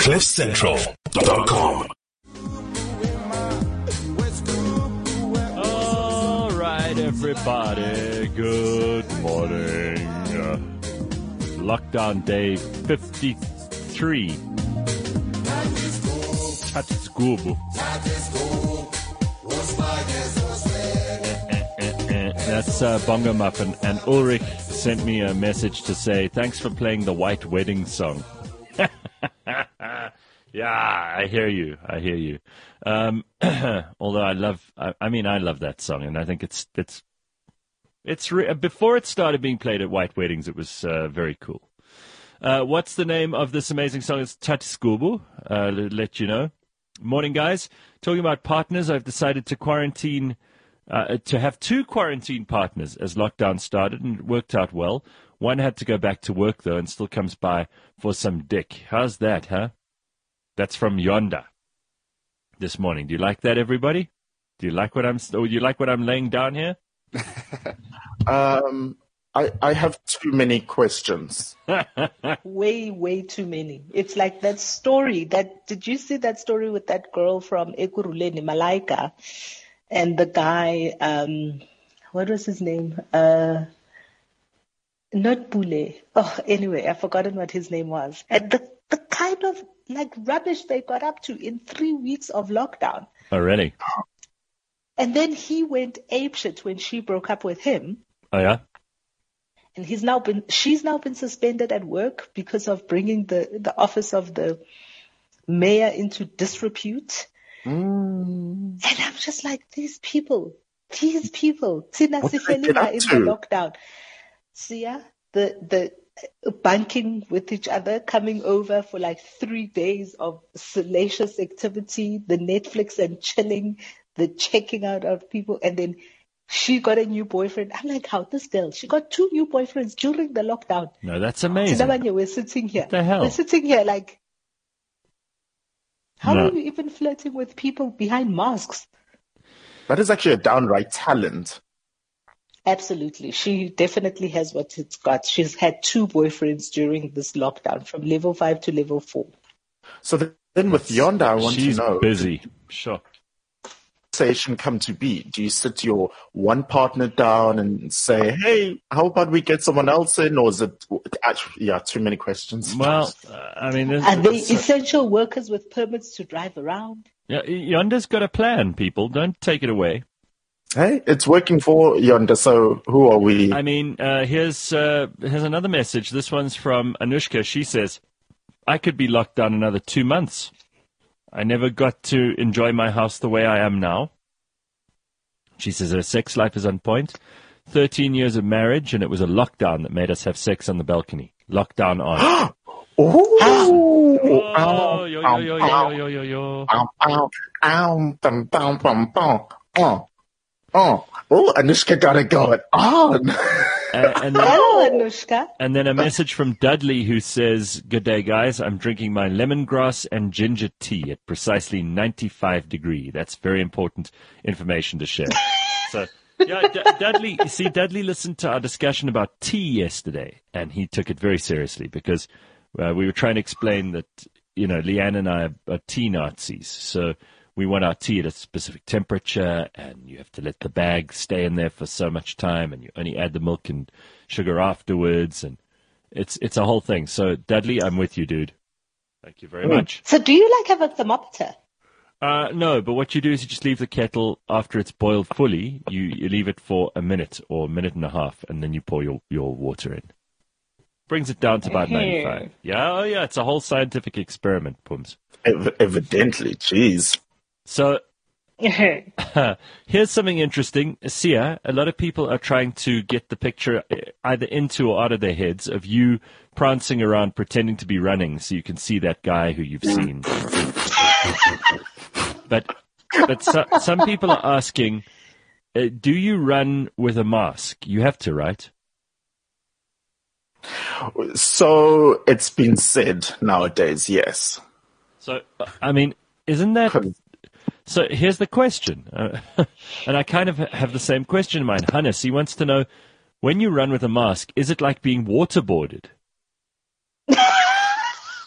CliffCentral.com. All right, everybody. Good morning. Lockdown day 53. Tatiskubu. That's Bongo Muffin. And Ulrich sent me a message to say, thanks for playing the White Wedding song. Yeah, I hear you. Although I love that song, and I think it's before it started being played at white weddings, it was very cool. What's the name of this amazing song? It's Tatiskubu. Let you know. Morning, guys. Talking about partners, I've decided to quarantine, to have 2 quarantine partners as lockdown started, and it worked out well. One had to go back to work, though, and still comes by for some dick. How's that, huh? That's from Yonda this morning. Do you like that, everybody? Do you like what I'm laying down here? I have too many questions. Way too many. It's like that story. Did you see that story with that girl from Ekurhuleni, Malaika, and the guy? What was his name? Not Bule. Oh, anyway, I've forgotten what his name was. And the kind of like rubbish they got up to in 3 weeks of lockdown. Oh, really? And then he went apeshit when she broke up with him. Oh, yeah? And she's now been suspended at work because of bringing the office of the mayor into disrepute. And I'm just like, these people, Tina Sifelina in the lockdown. See, yeah, the bunking with each other, coming over for like 3 days of salacious activity, the Netflix and chilling, the checking out of people, and then she got a new boyfriend. I'm like, how this girl? She got 2 new boyfriends during the lockdown. No, that's amazing. We're sitting here. What the hell? We're sitting here like, how are you even flirting with people behind masks? That is actually a downright talent. Absolutely. She definitely has what it's got. She's had 2 boyfriends during this lockdown, from level 5 to level 4. So then with Yonda, I want to know. She's busy. Sure. Conversation come to be? Do you sit your one partner down and say, hey, how about we get someone else in? Or is it actually, too many questions? Well, are they essential workers with permits to drive around? Yeah, Yonda's got a plan, people. Don't take it away. Hey, it's working for Yonda, so who are we? I mean, here's another message. This one's from Anushka. She says, I could be locked down another 2 months. I never got to enjoy my house the way I am now. She says her sex life is on point. 13 years of marriage, and it was a lockdown that made us have sex on the balcony. Lockdown on. Anushka got it going on. Hello, Anushka. And then a message from Dudley who says, good day, guys. I'm drinking my lemongrass and ginger tea at precisely 95 degrees. That's very important information to share. So, yeah, Dudley listened to our discussion about tea yesterday, and he took it very seriously because we were trying to explain that, Leanne and I are tea Nazis. So we want our tea at a specific temperature, and you have to let the bag stay in there for so much time, and you only add the milk and sugar afterwards, and it's a whole thing. So, Dudley, I'm with you, dude. Thank you very much. So do you have a thermometer? No, but what you do is you just leave the kettle after it's boiled fully. You leave it for a minute or a minute and a half, and then you pour your water in. Brings it down to about 95. Yeah, it's a whole scientific experiment, Pums. Evidently, jeez. So, here's something interesting. Sia, a lot of people are trying to get the picture either into or out of their heads of you prancing around pretending to be running so you can see that guy who you've seen. But some people are asking, do you run with a mask? You have to, right? So it's been said nowadays, yes. So, I mean, isn't that... So here's the question, and I kind of have the same question in mind. Hannes, he wants to know, when you run with a mask, is it like being waterboarded?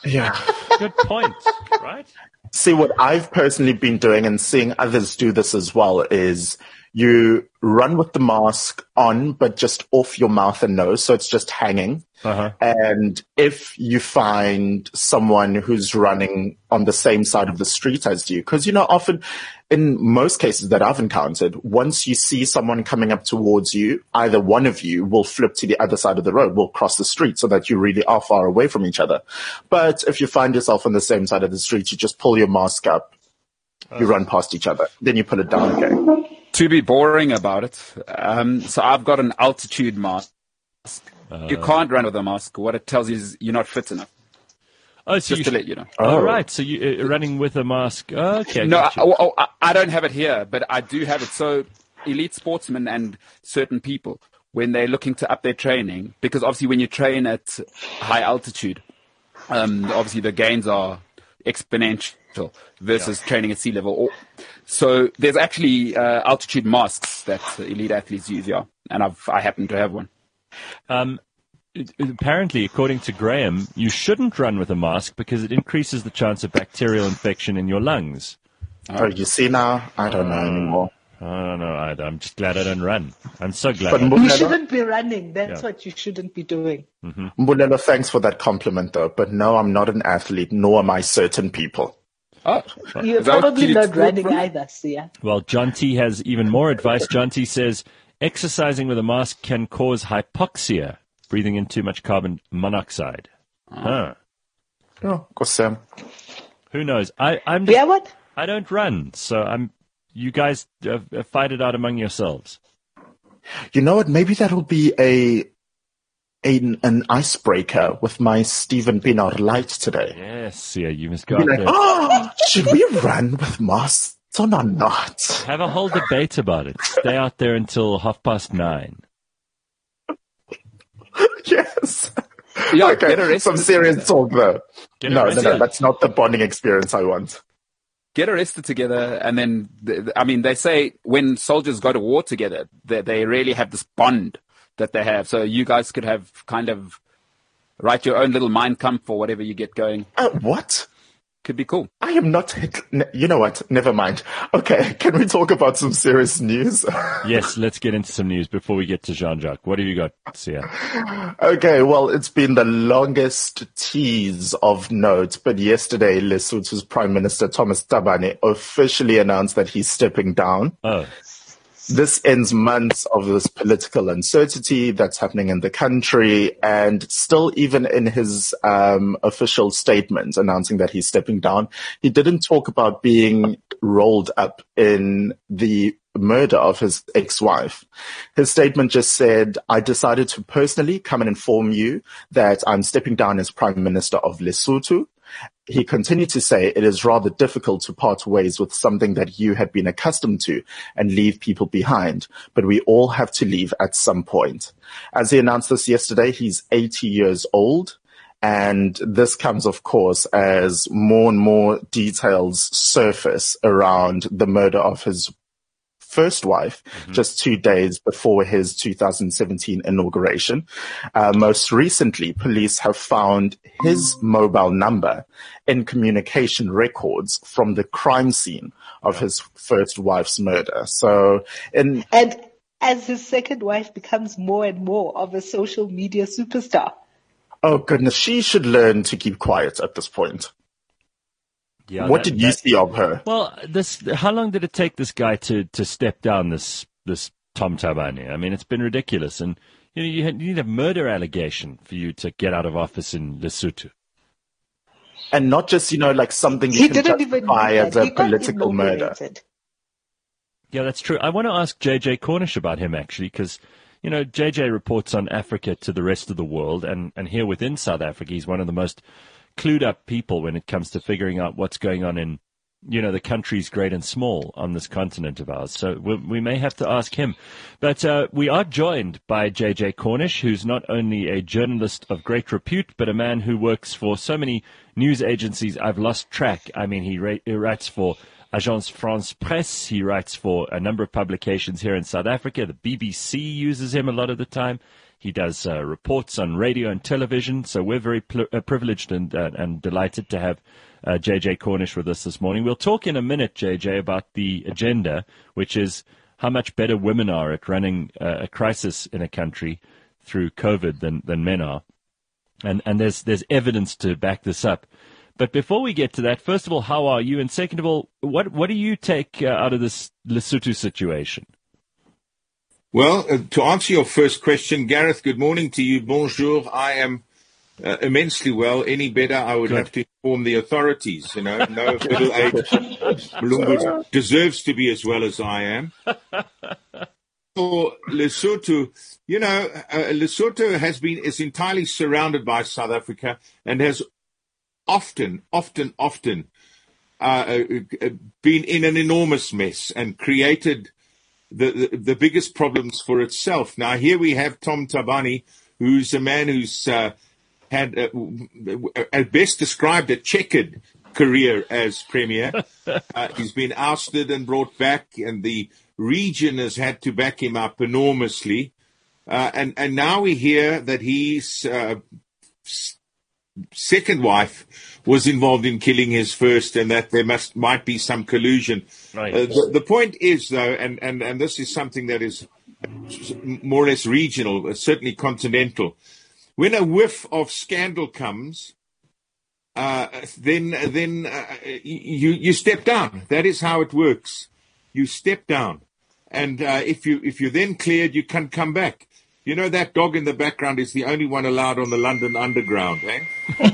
Yeah. Good point, right? See, what I've personally been doing and seeing others do this as well is you run with the mask on, but just off your mouth and nose. So it's just hanging. Uh-huh. And if you find someone who's running on the same side of the street as you, because, often in most cases that I've encountered, once you see someone coming up towards you, either one of you will flip to the other side of the road, will cross the street so that you really are far away from each other. But if you find yourself on the same side of the street, you just pull your mask up, you run past each other, then you put it down again. To be boring about it, so I've got an altitude mask. You can't run with a mask. What it tells you is you're not fit enough. Oh, so Just to let you know. Oh, right. So you're running with a mask. Oh, okay. No, I don't have it here, but I do have it. So elite sportsmen and certain people, when they're looking to up their training, because obviously when you train at high altitude, obviously the gains are exponential versus training at sea level. So there's actually altitude masks that elite athletes use, and I happen to have one. Apparently, according to Graham, you shouldn't run with a mask because it increases the chance of bacterial infection in your lungs. Oh, you see now? I don't know anymore. I don't know either. I'm just glad I don't run. I'm so glad. But You shouldn't be running. That's what you shouldn't be doing. Mbulelo, thanks for that compliment, though. But no, I'm not an athlete, nor am I certain people. Oh, You're probably not running either, Sia. Well, John T has even more advice. John T says exercising with a mask can cause hypoxia, breathing in too much carbon monoxide. Huh. Oh, go Sam. Who knows? I'm just, Yeah, what? I don't run, so you guys fight it out among yourselves. You know what? Maybe that'll be an icebreaker with my Stephen Pienaar light today. Yes, yeah, you must go Be out like, there. should we run with masks or not? Have a whole debate about it. Stay out there until 9:30. Yes. Yeah, Okay, get arrested. some serious talk though. No, arrested. that's not the bonding experience I want. Get arrested together, and then, they say when soldiers go to war together, they really have this bond that they have. So you guys could have kind of write your own little Mein Kampf for whatever you get going. What? Could be cool. I am not. You know what? Never mind. Okay, can we talk about some serious news? Yes, let's get into some news before we get to Jean-Jacques. What have you got, Sia? Okay, well, it's been the longest tease of note, but yesterday, Lesotho's Prime Minister Thomas Tabane officially announced that he's stepping down. Oh. This ends months of this political uncertainty that's happening in the country, and still even in his official statement announcing that he's stepping down, he didn't talk about being rolled up in the murder of his ex-wife. His statement just said, I decided to personally come and inform you that I'm stepping down as Prime Minister of Lesotho. He continued to say it is rather difficult to part ways with something that you had been accustomed to and leave people behind, but we all have to leave at some point. As he announced this yesterday, he's 80 years old, and this comes, of course, as more and more details surface around the murder of his first wife, just 2 days before his 2017 inauguration. Most recently, police have found his mobile number in communication records from the crime scene of his first wife's murder. So, And as his second wife becomes more and more of a social media superstar. oh goodness, she should learn to keep quiet at this point. Yeah, What did you see of her? Well, how long did it take this guy to step down, this Tom Tabane? I mean, it's been ridiculous. And you need a murder allegation for you to get out of office in Lesotho. And not just, like something He you can didn't even justify know as that. a He got political murder. inaugurated. Yeah, that's true. I want to ask JJ Cornish about him, actually, because, JJ reports on Africa to the rest of the world. And here within South Africa, he's one of the most clued up people when it comes to figuring out what's going on in, the countries great and small on this continent of ours. So we may have to ask him. But we are joined by JJ Cornish, who's not only a journalist of great repute, but a man who works for so many news agencies I've lost track. I mean, he writes for Agence France Presse. He writes for a number of publications here in South Africa. The BBC uses him a lot of the time. He does reports on radio and television. So we're very privileged and delighted to have JJ Cornish with us this morning. We'll talk in a minute, JJ, about the agenda, which is how much better women are at running a crisis in a country through COVID than men are. And there's evidence to back this up. But before we get to that, first of all, how are you? And second of all, what do you take out of this Lesotho situation? Well, to answer your first question, Gareth, good morning to you. Bonjour. I am immensely well. Any better, I would have to inform the authorities. No middle-aged Mlungu deserves to be as well as I am. For Lesotho, Lesotho is entirely surrounded by South Africa and has often been in an enormous mess and created the biggest problems for itself. Now, here we have Tom Thabane, who's a man who's had, at best described, a checkered career as premier. He's been ousted and brought back, and the region has had to back him up enormously. And now we hear that his second wife was involved in killing his first, and that there might be some collusion. Right. The point is, though, and this is something that is more or less regional, certainly continental. When a whiff of scandal comes, then you step down. That is how it works. You step down, and if you're then cleared, you can come back. You know, that dog in the background is the only one allowed on the London Underground, eh?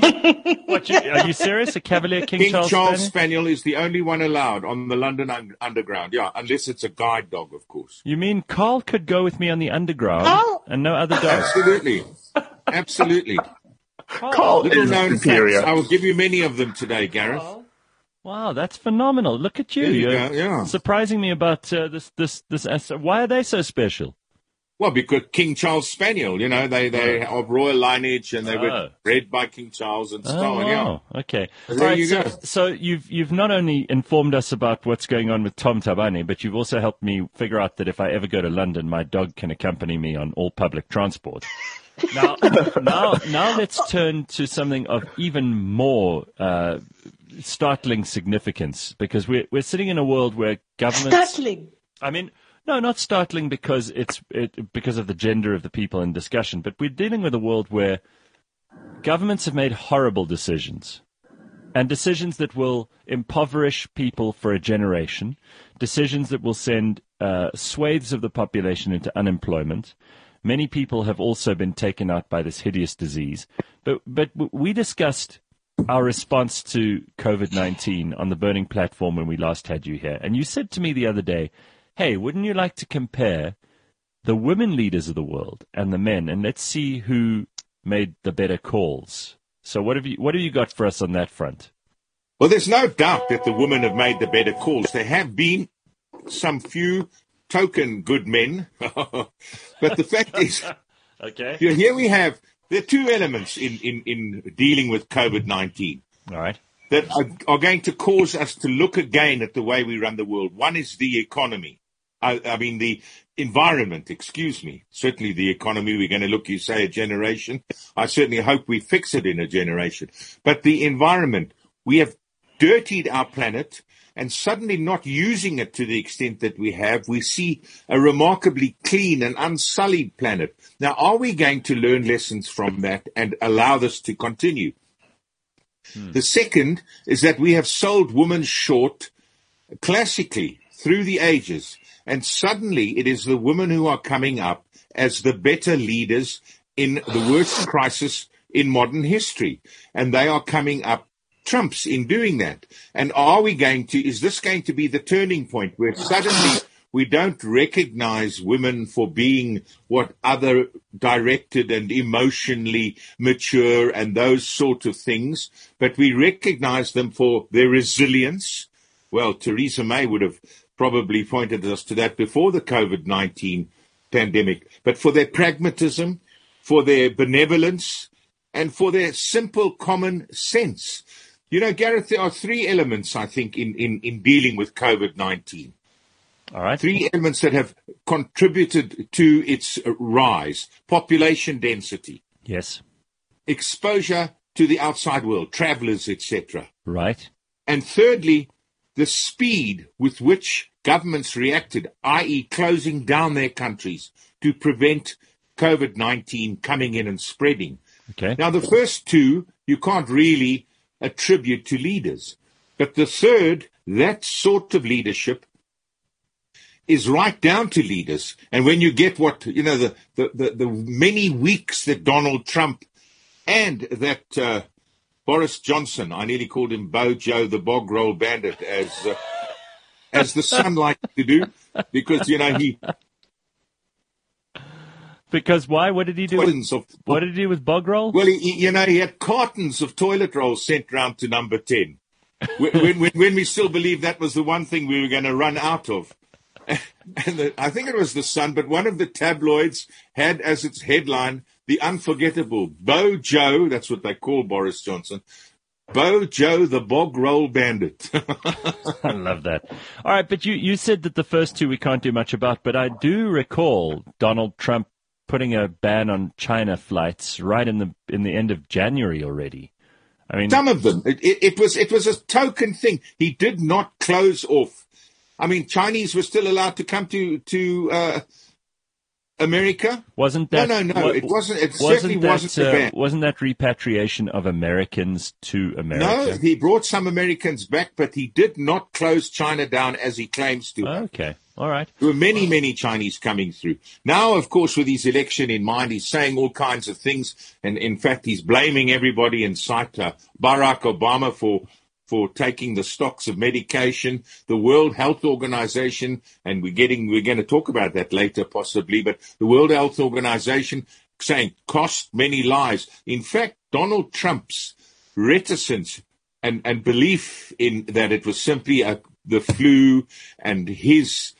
Are you serious? A Cavalier King Charles Spaniel is the only one allowed on the London Underground. Yeah, unless it's a guide dog, of course. You mean Carl could go with me on the Underground and no other dogs? Absolutely. Carl Little is known superior. facts. I will give you many of them today, Gareth. Wow, that's phenomenal. Look at you. You're surprising me about this. Why are they so special? Well, because King Charles Spaniel, they are of royal lineage and they were bred by King Charles and so on. Wow. Okay. So there you go. So you've not only informed us about what's going on with Tom Thabane, but you've also helped me figure out that if I ever go to London, my dog can accompany me on all public transport. Now let's turn to something of even more startling significance, because we're sitting in a world where governments. Startling. I mean. No, not startling because because of the gender of the people in discussion, but we're dealing with a world where governments have made horrible decisions, and decisions that will impoverish people for a generation, decisions that will send swathes of the population into unemployment. Many people have also been taken out by this hideous disease. But we discussed our response to COVID-19 on the Burning Platform when we last had you here, and you said to me the other day, hey, wouldn't you like to compare the women leaders of the world and the men, and let's see who made the better calls? So what have you got for us on that front? Well, there's no doubt that the women have made the better calls. There have been some few token good men, but the fact is, okay, there are two elements in dealing with COVID-19. All right. That are going to cause us to look again at the way we run the world. One is the economy. I mean, the environment, certainly the economy. We're going to look, you say, a generation. I certainly hope we fix it in a generation. But the environment, we have dirtied our planet, and suddenly not using it to the extent that we have, we see a remarkably clean and unsullied planet. Now, are we going to learn lessons from that and allow this to continue? The second is that we have sold women short classically through the ages, and suddenly it is the women who are coming up as the better leaders in the worst crisis in modern history, and they are coming up trumps in doing that. And is this going to be the turning point where suddenly we don't recognize women for being what other directed and emotionally mature and those sort of things, but we recognize them for their resilience? Well, Theresa May would have probably pointed us to that before the COVID-19 pandemic, but for their pragmatism, for their benevolence, and for their simple common sense. You know, Gareth, there are three elements, I think, in dealing with COVID-19. All right. Three elements that have contributed to its rise: population density, Yes. exposure to the outside world, travelers, etc. Right. And thirdly, the speed with which governments reacted, i.e. closing down their countries to prevent COVID-19 coming in and spreading. Okay. Now, the first two you can't really attribute to leaders. But the third, that sort of leadership is right down to leaders. And when you get the many weeks that Donald Trump and that Boris Johnson, I nearly called him Bojo the Bog Roll Bandit, as the son liked to do, because, he... Because why? What did he do? What did he do with bog roll? Well, he had cartons of toilet rolls sent round to number 10. when we still believed that was the one thing we were going to run out of. And I think it was the Sun, but one of the tabloids had as its headline the unforgettable Bojo, that's what they call Boris Johnson, Bojo the Bog Roll Bandit. I love that. All right, but you said that the first two we can't do much about, but I do recall Donald Trump putting a ban on China flights right in the end of January already. I mean, some of them. It was a token thing. He did not close off. I mean, Chinese were still allowed to come to America. Wasn't that? No. It wasn't. It certainly wasn't a ban. Wasn't that repatriation of Americans to America? No, he brought some Americans back, but he did not close China down as he claims to. Okay. All right. There were many, many Chinese coming through. Now, of course, with his election in mind, he's saying all kinds of things. And in fact, he's blaming everybody in sight, Barack Obama for taking the stocks of medication, the World Health Organization, and we're going to talk about that later possibly, but the World Health Organization saying cost many lives. In fact, Donald Trump's reticence and belief in that it was simply the flu and his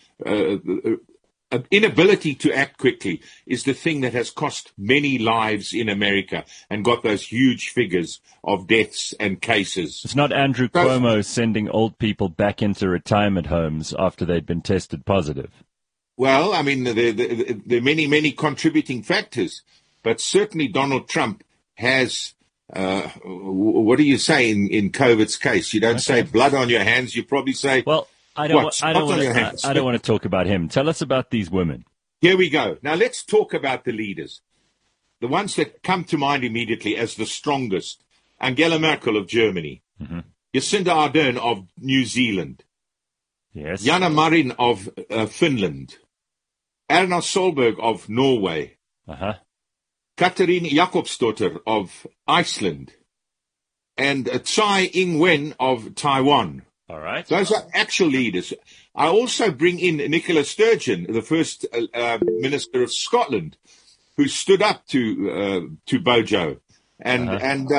inability to act quickly is the thing that has cost many lives in America and got those huge figures of deaths and cases. It's not Andrew Cuomo sending old people back into retirement homes after they'd been tested positive. Well, I mean, there are many, many contributing factors, but certainly Donald Trump has, what do you say in COVID's case? You don't say blood on your hands, you probably say... Well, I don't want to talk about him. Tell us about these women. Here we go. Now let's talk about the leaders. The ones that come to mind immediately as the strongest. Angela Merkel of Germany. Mm-hmm. Jacinda Ardern of New Zealand. Yes. Jana Marin of Finland. Erna Solberg of Norway. Uh-huh. Katarina Jakobsdottir of Iceland. And Tsai Ing-wen of Taiwan. All right. Those are actual leaders. I also bring in Nicola Sturgeon, the first Minister of Scotland, who stood up to Bojo. And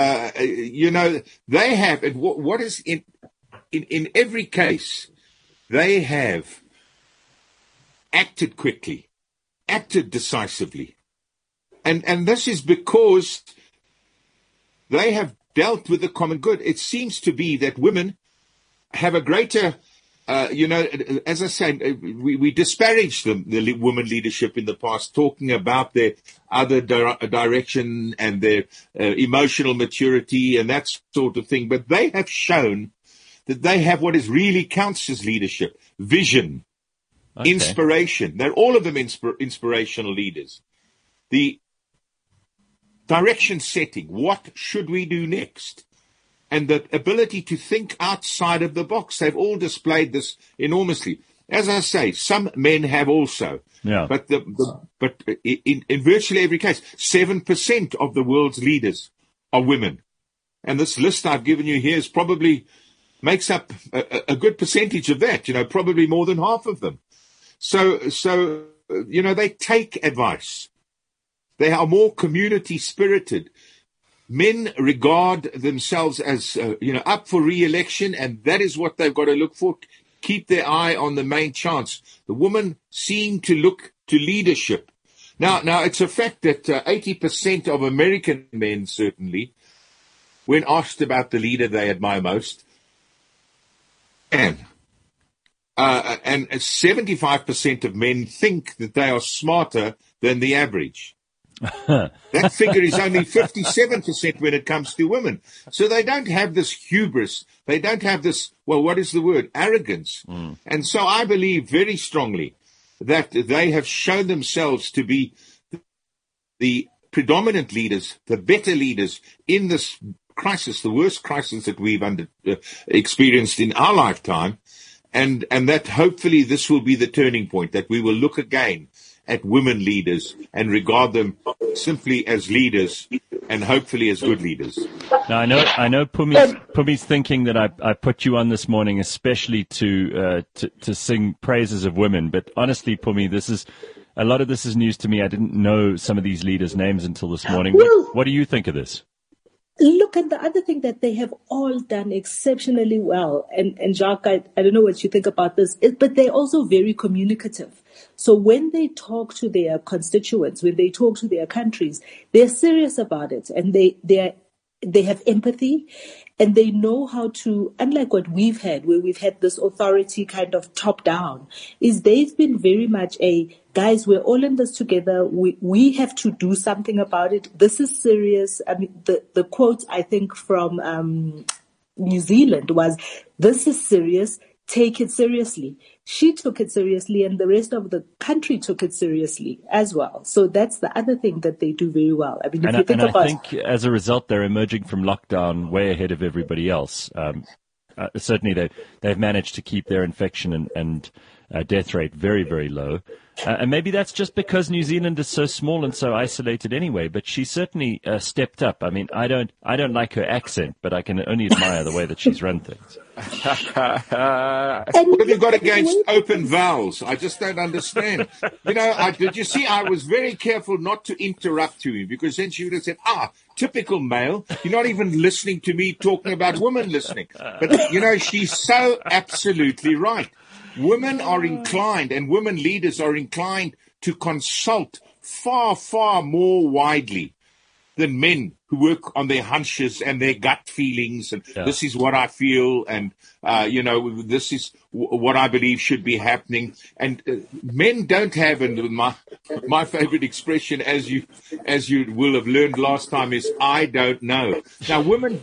they have, and what is in every case, they have acted quickly, acted decisively. And this is because they have dealt with the common good. It seems to be that women have a greater, as I say, we disparaged the women leadership in the past, talking about their other direction and their emotional maturity and that sort of thing. But they have shown that they have what is really counts as leadership, vision, inspiration. They're all of them inspirational leaders. The direction setting, what should we do next? And the ability to think outside of the box. They've all displayed this enormously. As I say, some men have also. Yeah. But in virtually every case, 7% of the world's leaders are women. And this list I've given you here probably makes up a good percentage of that, probably more than half of them. So they take advice. They are more community spirited. Men regard themselves as, up for re-election, and that is what they've got to look for. Keep their eye on the main chance. The women seem to look to leadership. Now it's a fact that 80% of American men, certainly, when asked about the leader they admire most, and and 75% of men think that they are smarter than the average. That figure is only 57% when it comes to women. So they don't have this hubris. They don't have this, well, what is the word? Arrogance. And so I believe very strongly that they have shown themselves to be the predominant leaders, the better leaders in this crisis, the worst crisis that we've experienced in our lifetime. And that hopefully this will be the turning point, that we will look again at women leaders and regard them simply as leaders and hopefully as good leaders. Now, I know Pumi's thinking that I put you on this morning especially to sing praises of women, but honestly, Pumi, a lot of this is news to me. I didn't know some of these leaders' names until this morning. What do you think of this? Look, and the other thing that they have all done exceptionally well, and Jacques, I don't know what you think about this, but they're also very communicative. So when they talk to their constituents, when they talk to their countries, they're serious about it, and they have empathy, and they know how to, unlike what we've had, where we've had this authority kind of top down, is they've been very much guys, we're all in this together. We have to do something about it. This is serious. I mean, the quote, I think, from New Zealand was, "This is serious. Take it seriously." She took it seriously, and the rest of the country took it seriously as well. So that's the other thing that they do very well. I mean, if you think about, I think as a result, they're emerging from lockdown way ahead of everybody else. Certainly, they've managed to keep their infection and death rate very, very low. And maybe that's just because New Zealand is so small and so isolated anyway, but she certainly stepped up. I mean, I don't like her accent, but I can only admire the way that she's run things. What have you got against open vowels? I just don't understand. Did you see, I was very careful not to interrupt you, because then she would have said, typical male. You're not even listening to me talking about women listening. But, she's so absolutely right. Women are inclined, and women leaders are inclined to consult far, far more widely than men who work on their hunches and their gut feelings. And this is what I feel. And, this is what I believe should be happening. And men don't have, and my favorite expression, as you will have learned last time, is I don't know. Now, women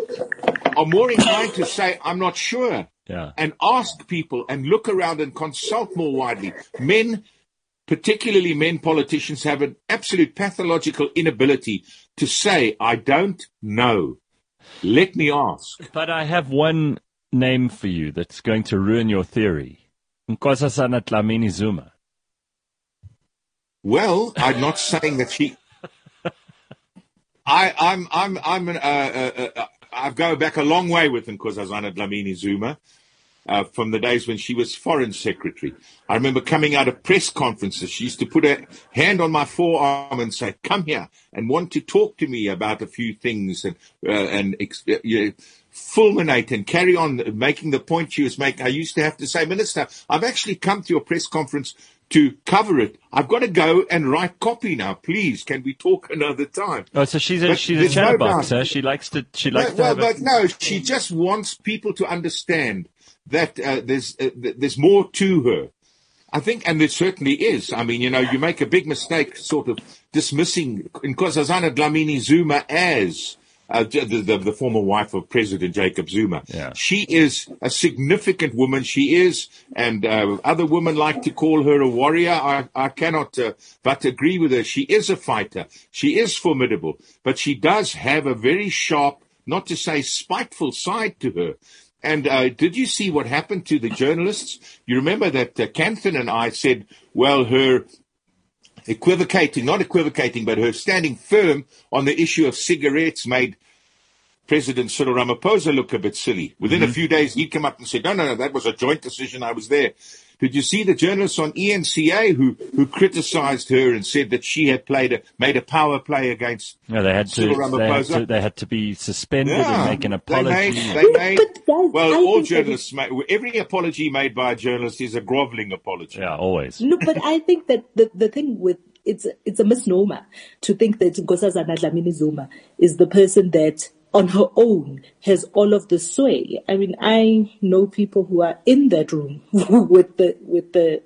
are more inclined to say, I'm not sure. Yeah. And ask people and look around and consult more widely. Men, particularly men politicians, have an absolute pathological inability to say, I don't know. Let me ask. But I have one name for you that's going to ruin your theory. Nkosazana Dlamini Zuma. Well, I'm not saying that she... I go back a long way with Nkosazana Dlamini Zuma. From the days when she was foreign secretary. I remember coming out of press conferences. She used to put a hand on my forearm and say, come here, and want to talk to me about a few things and fulminate and carry on making the point she was making. I used to have to say, Minister, I've actually come to your press conference to cover it. I've got to go and write copy now. Please, can we talk another time? Oh, so she's a chatterbox, huh? She likes to no, she just wants people to understand that there's more to her. I think, and there certainly is. I mean, you make a big mistake sort of dismissing Nkosazana Dlamini Zuma as the former wife of President Jacob Zuma. Yeah. She is a significant woman. She is, and other women like to call her a warrior. I cannot but agree with her. She is a fighter. She is formidable, but she does have a very sharp, not to say spiteful side to her. And did you see what happened to the journalists? You remember that Canthan and I said, well, her not equivocating, but her standing firm on the issue of cigarettes made President Cyril Ramaphosa look a bit silly. Within a few days, he'd come up and said, no, that was a joint decision. I was there. Did you see the journalists on ENCA who criticized her and said that she had made a power play against Cyril Ramaphosa? They had to be suspended and make an apology. All journalists every apology made by a journalist is a groveling apology. Yeah, always. No, but I think that the thing with it's a misnomer to think that Nkosazana Dlamini Zuma is the person that on her own has all of the sway. I mean, I know people who are in that room with the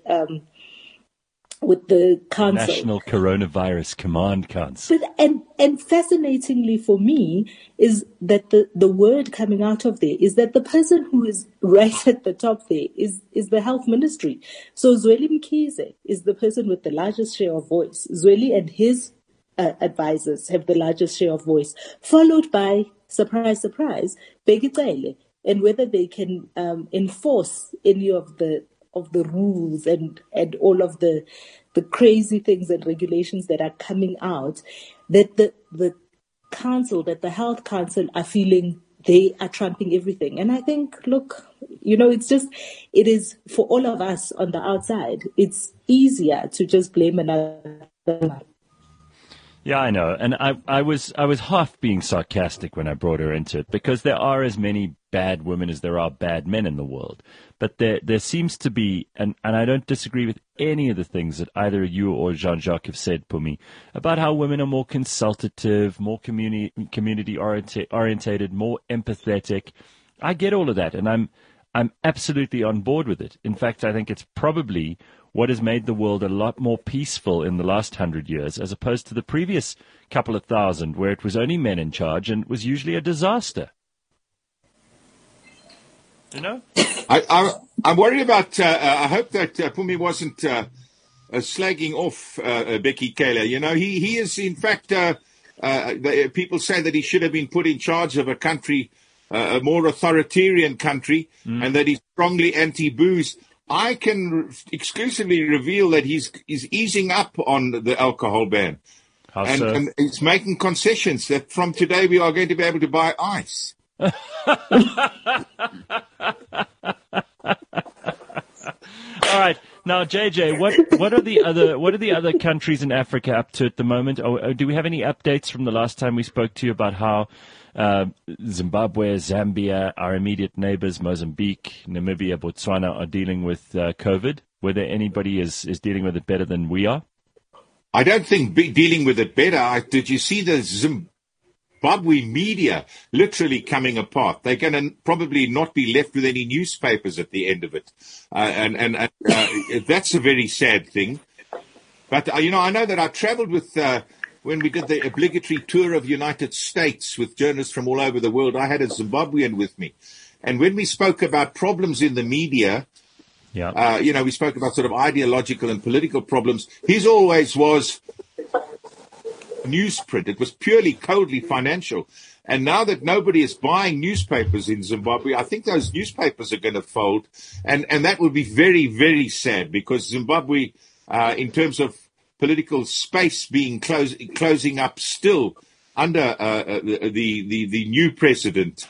council. National Coronavirus Command Council. But and fascinatingly for me is that the word coming out of there is that the person who is right at the top there is the health ministry. So Zweli Mkhize is the person with the largest share of voice. Zweli and his advisors have the largest share of voice, followed by, surprise, surprise, Bheki Cele, and whether they can enforce any of the rules and all of the crazy things and regulations that are coming out, that the council, that the health council are feeling they are trumping everything. And I think, look, it is for all of us on the outside, it's easier to just blame another. Yeah, I know. And I was half being sarcastic when I brought her into it, because there are as many bad women as there are bad men in the world. But there seems to be, and I don't disagree with any of the things that either you or Jean-Jacques have said, Pumi, about how women are more consultative, more community orientated, more empathetic. I get all of that, and I'm absolutely on board with it. In fact, I think it's probably what has made the world a lot more peaceful in the last 100 years, as opposed to the previous couple of thousand, where it was only men in charge and it was usually a disaster. You know? I'm worried about, I hope that Pumi wasn't slagging off Bheki Cele. You know, he is, in fact, people say that he should have been put in charge of a country, a more authoritarian country, and that he's strongly anti-booze. I can exclusively reveal that he's easing up on the alcohol ban. And he's making concessions that from today we are going to be able to buy ice. All right. Now, JJ, what are the other countries in Africa up to at the moment? Do we have any updates from the last time we spoke to you about how Zimbabwe, Zambia, our immediate neighbors, Mozambique, Namibia, Botswana, are dealing with COVID? Whether anybody is dealing with it better than we are? I don't think dealing with it better. Did you see the Zimbabwe media literally coming apart? They're going to probably not be left with any newspapers at the end of it. And that's a very sad thing. But, I know that I traveled with... when we did the obligatory tour of United States with journalists from all over the world, I had a Zimbabwean with me. And when we spoke about problems in the media, we spoke about sort of ideological and political problems, his always was newsprint. It was purely coldly financial. And now that nobody is buying newspapers in Zimbabwe, I think those newspapers are going to fold. And that will be very, very sad, because Zimbabwe, in terms of political space being closing up still under the new president,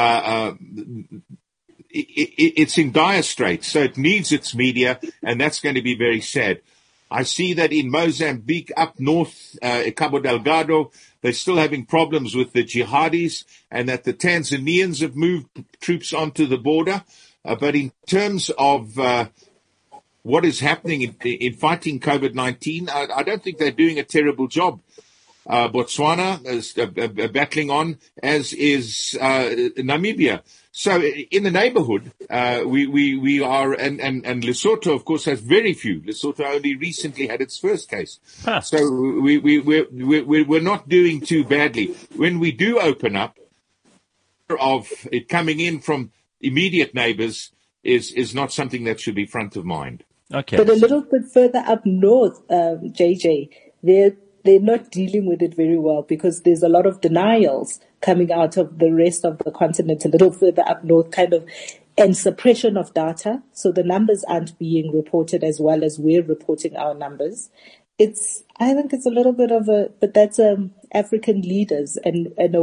it's in dire straits. So it needs its media, and that's going to be very sad. I see that in Mozambique, up north, Cabo Delgado, they're still having problems with the jihadis, and that the Tanzanians have moved troops onto the border. But in terms of what is happening in fighting COVID-19, I don't think they're doing a terrible job. Botswana is battling on, as is Namibia. So in the neighborhood, we are, and Lesotho, of course, has very few. Lesotho only recently had its first case. Huh. So we're not doing too badly. When we do open up, of it coming in from immediate neighbors is not something that should be front of mind. Okay. But a little bit further up north, JJ, they're not dealing with it very well, because there's a lot of denials coming out of the rest of the continent, a little further up north, and suppression of data. So the numbers aren't being reported as well as we're reporting our numbers. I think it's a little bit of but that's African leaders and a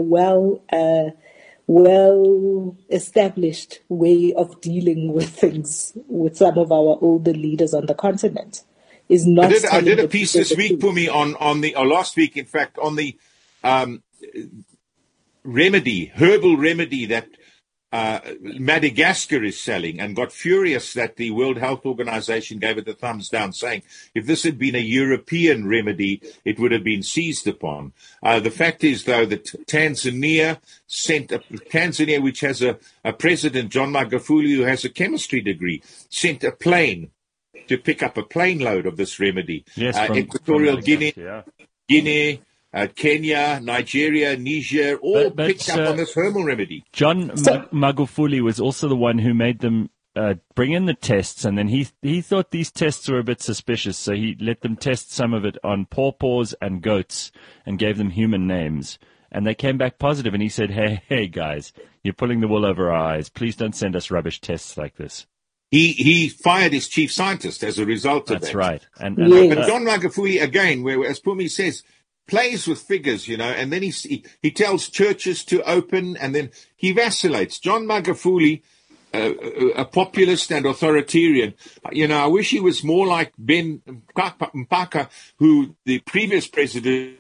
well-established way of dealing with things with some of our older leaders on the continent. Is not. I did a piece this week, Pumi, or last week, in fact, on the herbal remedy that Madagascar is selling, and got furious that the World Health Organization gave it the thumbs down, saying if this had been a European remedy, it would have been seized upon. The fact is, though, that Tanzania, which has a president, John Magufuli, who has a chemistry degree, sent a plane to pick up a plane load of this remedy. Yes, Equatorial from Guinea, yeah. Kenya, Nigeria, Niger, all picked up on this herbal remedy. John Magufuli was also the one who made them bring in the tests, and then he thought these tests were a bit suspicious, so he let them test some of it on pawpaws and goats and gave them human names. And they came back positive, and he said, hey, guys, you're pulling the wool over our eyes. Please don't send us rubbish tests like this. He fired his chief scientist as a result of that. That's right. But John Magufuli, again, where, as Pumi says, plays with figures, and then he tells churches to open, and then he vacillates. John Magufuli, a populist and authoritarian, I wish he was more like Ben Mpaka, who the previous president,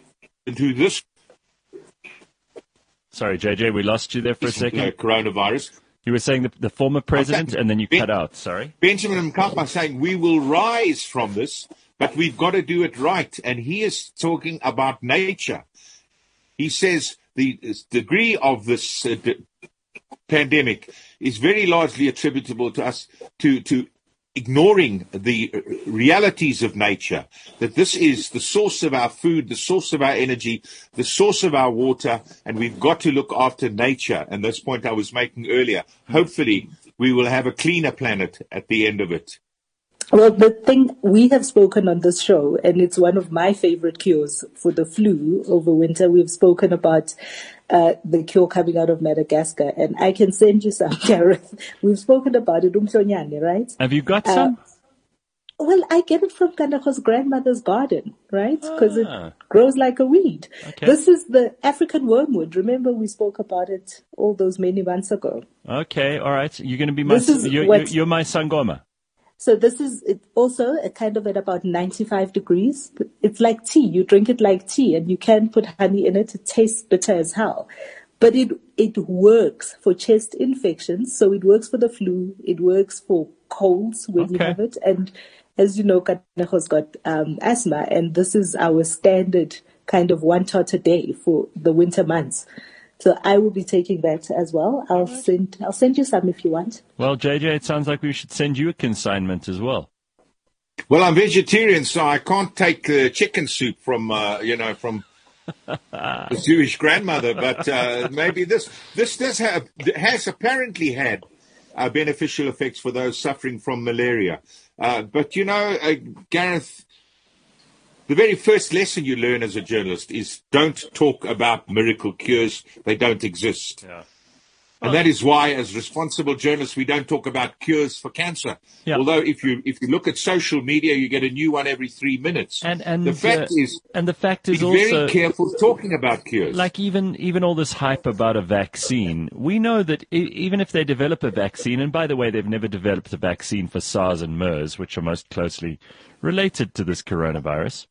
Sorry, JJ, we lost you there for a second. Coronavirus. You were saying the former president, and then you cut out. Sorry. Benjamin Mkapa saying we will rise from this, but we've got to do it right. And he is talking about nature. He says the degree of this pandemic is very largely attributable to us to ignoring the realities of nature, that this is the source of our food, the source of our energy, the source of our water, and we've got to look after nature. And this point I was making earlier. Hopefully, we will have a cleaner planet at the end of it. Well, the thing we have spoken on this show, and it's one of my favorite cures for the flu over winter, we've spoken about the cure coming out of Madagascar, and I can send you some, Gareth. We've spoken about it, Umhlonyane, right? Have you got some? Well, I get it from Kandaho's grandmother's garden, right? Because it grows like a weed. Okay. This is the African wormwood. Remember we spoke about it all those many months ago. Okay, all right. You're going to be you're my Sangoma. So this is also a kind of at about 95 degrees. It's like tea. You drink it like tea, and you can put honey in it. It tastes bitter as hell. But it works for chest infections. So it works for the flu. It works for colds when you have it. And as you know, Kaneho's got asthma, and this is our standard kind of 1 tot a day for the winter months. So I will be taking that as well. I'll send you some if you want. Well, JJ, it sounds like we should send you a consignment as well. Well, I'm vegetarian, so I can't take chicken soup from the Jewish grandmother. But maybe this has apparently had beneficial effects for those suffering from malaria. But Gareth, the very first lesson you learn as a journalist is don't talk about miracle cures. They don't exist. Yeah. And that is why, as responsible journalists, we don't talk about cures for cancer. Yeah. Although if you look at social media, you get a new one every 3 minutes. And the fact is be also very careful talking about cures. Like even all this hype about a vaccine, we know that even if they develop a vaccine, and by the way, they've never developed a vaccine for SARS and MERS, which are most closely related to this coronavirus.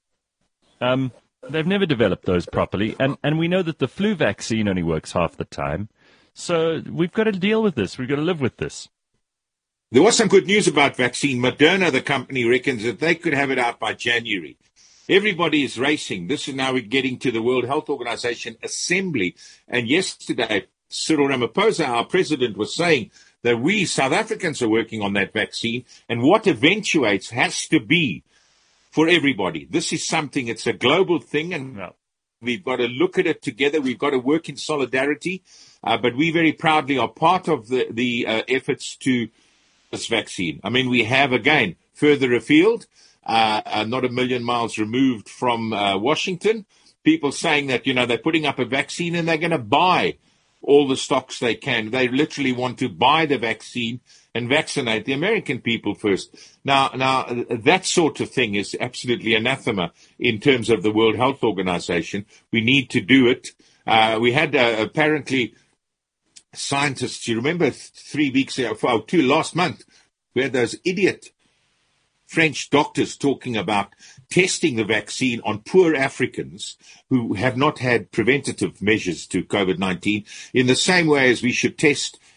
They've never developed those properly, and we know that the flu vaccine only works half the time. So we've got to deal with this. We've got to live with this. There was some good news about vaccine. Moderna, the company, reckons that they could have it out by January. Everybody is racing. This is now we're getting to the World Health Organization assembly. And yesterday, Cyril Ramaphosa, our president, was saying that we South Africans are working on that vaccine, and what eventuates has to be for everybody. This is something, it's a global thing, and we've got to look at it together. We've got to work in solidarity. But we very proudly are part of the efforts to this vaccine. I mean, we have, again, further afield, not a million miles removed from Washington, people saying that, they're putting up a vaccine and they're going to buy all the stocks they can. They literally want to buy the vaccine and vaccinate the American people first. Now, that sort of thing is absolutely anathema in terms of the World Health Organization. We need to do it. We had apparently scientists, you remember 3 weeks ago, last month, we had those idiot French doctors talking about testing the vaccine on poor Africans who have not had preventative measures to COVID-19 in the same way as we should test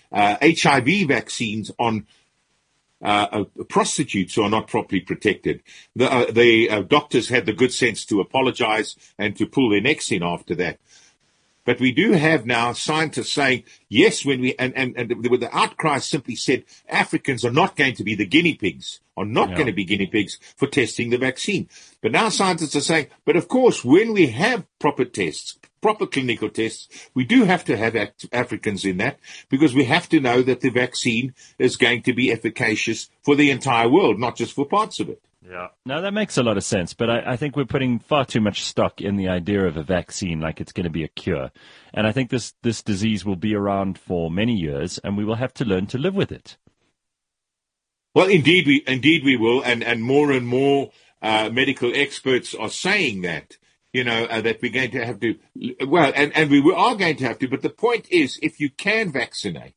HIV vaccines on prostitutes who are not properly protected. The doctors had the good sense to apologize and to pull their necks in after that. But we do have now scientists saying, yes, when we, and the outcry simply said, Africans are not going to be the guinea pigs, going to be guinea pigs for testing the vaccine. But now scientists are saying, but of course, when we have proper tests, proper clinical tests, we do have to have Africans in that, because we have to know that the vaccine is going to be efficacious for the entire world, not just for parts of it. Yeah. No, that makes a lot of sense, but I think we're putting far too much stock in the idea of a vaccine like it's going to be a cure. And I think this disease will be around for many years, and we will have to learn to live with it. Well, indeed we will, and more medical experts are saying that, that we're going to have to, and we are going to have to, but the point is, if you can vaccinate,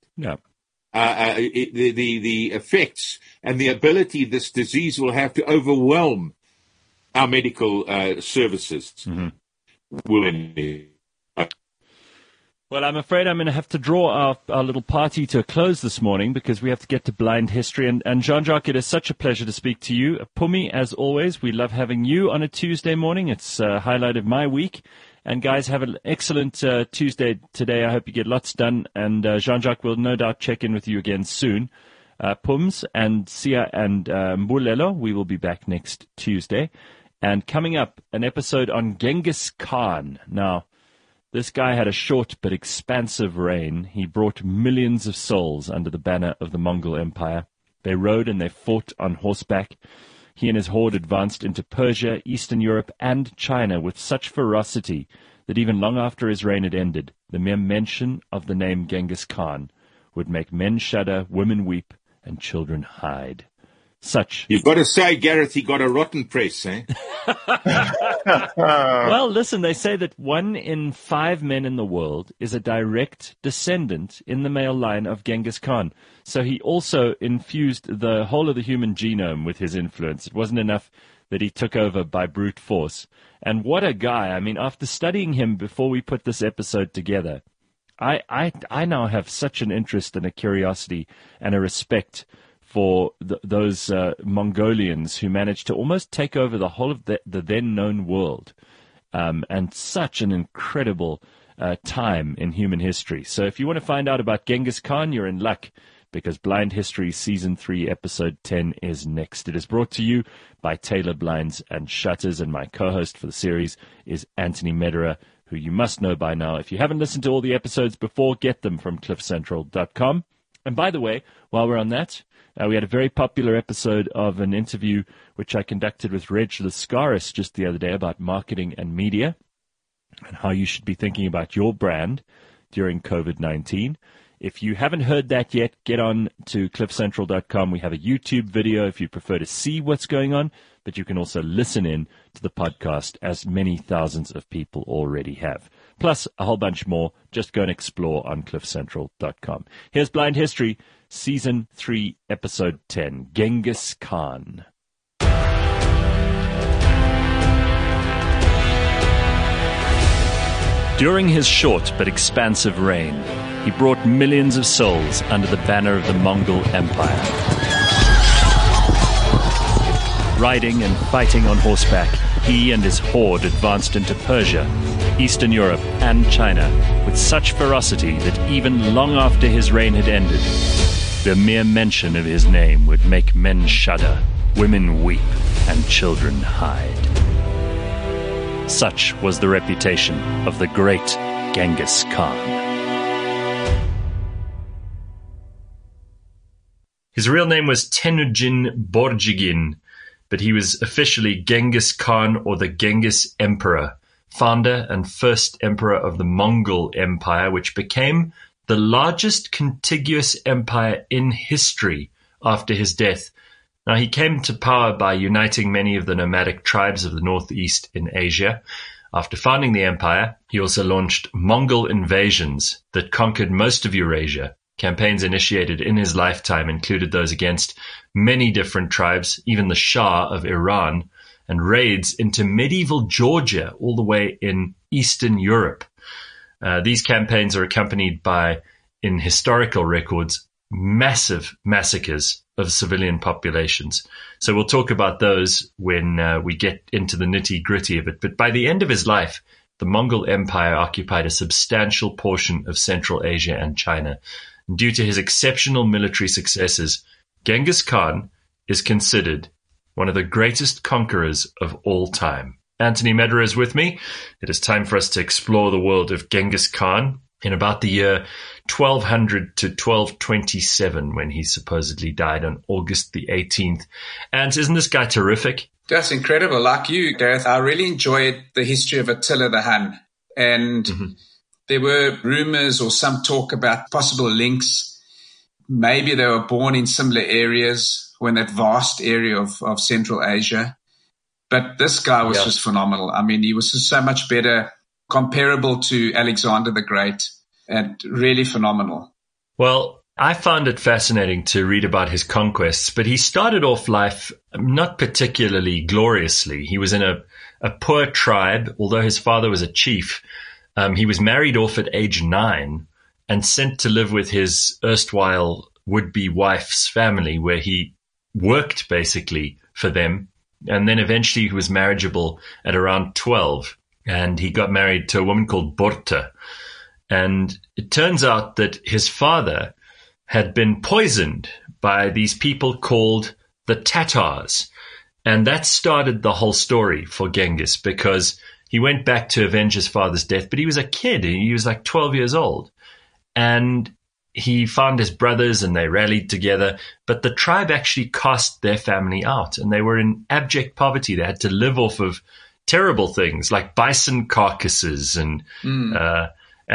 the effects and the ability this disease will have to overwhelm our medical services will end. Well, I'm afraid I'm going to have to draw our little party to a close this morning because we have to get to blind history. And Jean-Jacques, it is such a pleasure to speak to you. Pumi, as always, we love having you on a Tuesday morning. It's a highlight of my week. And guys, have an excellent Tuesday today. I hope you get lots done. And Jean-Jacques will no doubt check in with you again soon. Pums and Sia and Mbulelo, we will be back next Tuesday. And coming up, an episode on Genghis Khan. Now, this guy had a short but expansive reign. He brought millions of souls under the banner of the Mongol Empire. They rode and they fought on horseback. He and his horde advanced into Persia, Eastern Europe, and China with such ferocity that even long after his reign had ended, the mere mention of the name Genghis Khan would make men shudder, women weep, and children hide. You've got to say, Gareth, he got a rotten press, eh? Well, listen, they say that 1 in 5 men in the world is a direct descendant in the male line of Genghis Khan. So he also infused the whole of the human genome with his influence. It wasn't enough that he took over by brute force. And what a guy. I mean, after studying him before we put this episode together, I now have such an interest and a curiosity and a respect for those Mongolians who managed to almost take over the whole of the then known world, and such an incredible time in human history. So if you want to find out about Genghis Khan, you're in luck, because Blind History Season 3, Episode 10 is next. It is brought to you by Taylor Blinds and Shutters, and my co-host for the series is Anthony Mederer, who you must know by now. If you haven't listened to all the episodes before, get them from cliffcentral.com. And by the way, while we're on that, we had a very popular episode of an interview which I conducted with Reg Lascaris just the other day about marketing and media and how you should be thinking about your brand during COVID-19. If you haven't heard that yet, get on to cliffcentral.com. We have a YouTube video if you prefer to see what's going on, but you can also listen in to the podcast, as many thousands of people already have. Plus a whole bunch more. Just go and explore on cliffcentral.com. Here's Blind History, Season 3, Episode 10, Genghis Khan. During his short but expansive reign, he brought millions of souls under the banner of the Mongol Empire. Riding and fighting on horseback, he and his horde advanced into Persia, Eastern Europe, and China with such ferocity that even long after his reign had ended, the mere mention of his name would make men shudder, women weep, and children hide. Such was the reputation of the great Genghis Khan. His real name was Temujin Borjigin, but he was officially Genghis Khan, or the Genghis Emperor, founder and first emperor of the Mongol Empire, which became the largest contiguous empire in history after his death. Now, he came to power by uniting many of the nomadic tribes of the northeast in Asia. After founding the empire, he also launched Mongol invasions that conquered most of Eurasia. Campaigns initiated in his lifetime included those against many different tribes, even the Shah of Iran, and raids into medieval Georgia all the way in Eastern Europe. These campaigns are accompanied by in historical records massive massacres of civilian populations. So we'll talk about those when we get into the nitty-gritty of it. But by the end of his life, the Mongol Empire occupied a substantial portion of Central Asia and China. Due to his exceptional military successes, Genghis Khan is considered one of the greatest conquerors of all time. Anthony Medra is with me. It is time for us to explore the world of Genghis Khan in about the year 1200 to 1227, when he supposedly died on August the 18th. And isn't this guy terrific? That's incredible. Like you, Gareth, I really enjoyed the history of Attila the Hun. And there were rumors or some talk about possible links. Maybe they were born in similar areas or in that vast area of Central Asia. But this guy was just phenomenal. I mean, he was just so much better, comparable to Alexander the Great, and really phenomenal. Well, I found it fascinating to read about his conquests, but he started off life not particularly gloriously. He was in a poor tribe, although his father was a chief. He was married off at age 9 and sent to live with his erstwhile would-be wife's family, where he worked basically for them. And then eventually he was marriageable at around 12, and he got married to a woman called Borte. And it turns out that his father had been poisoned by these people called the Tatars. And that started the whole story for Genghis, because he went back to avenge his father's death, but he was a kid. He was like 12 years old. And he found his brothers and they rallied together, but the tribe actually cast their family out, and they were in abject poverty. They had to live off of terrible things like bison carcasses and mice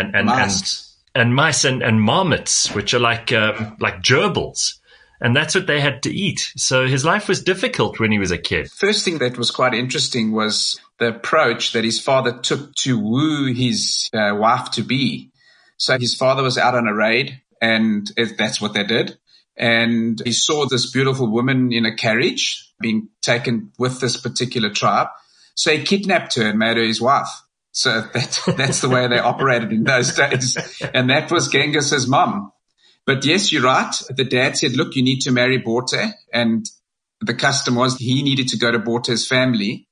and marmots, which are like gerbils. And that's what they had to eat. So his life was difficult when he was a kid. First thing that was quite interesting was the approach that his father took to woo his wife-to-be. So his father was out on a raid, and that's what they did. And he saw this beautiful woman in a carriage being taken with this particular tribe. So he kidnapped her and made her his wife. So that's the way they operated in those days. And that was Genghis's mom. But yes, you're right. The dad said, look, you need to marry Borte. And the custom was he needed to go to Borte's family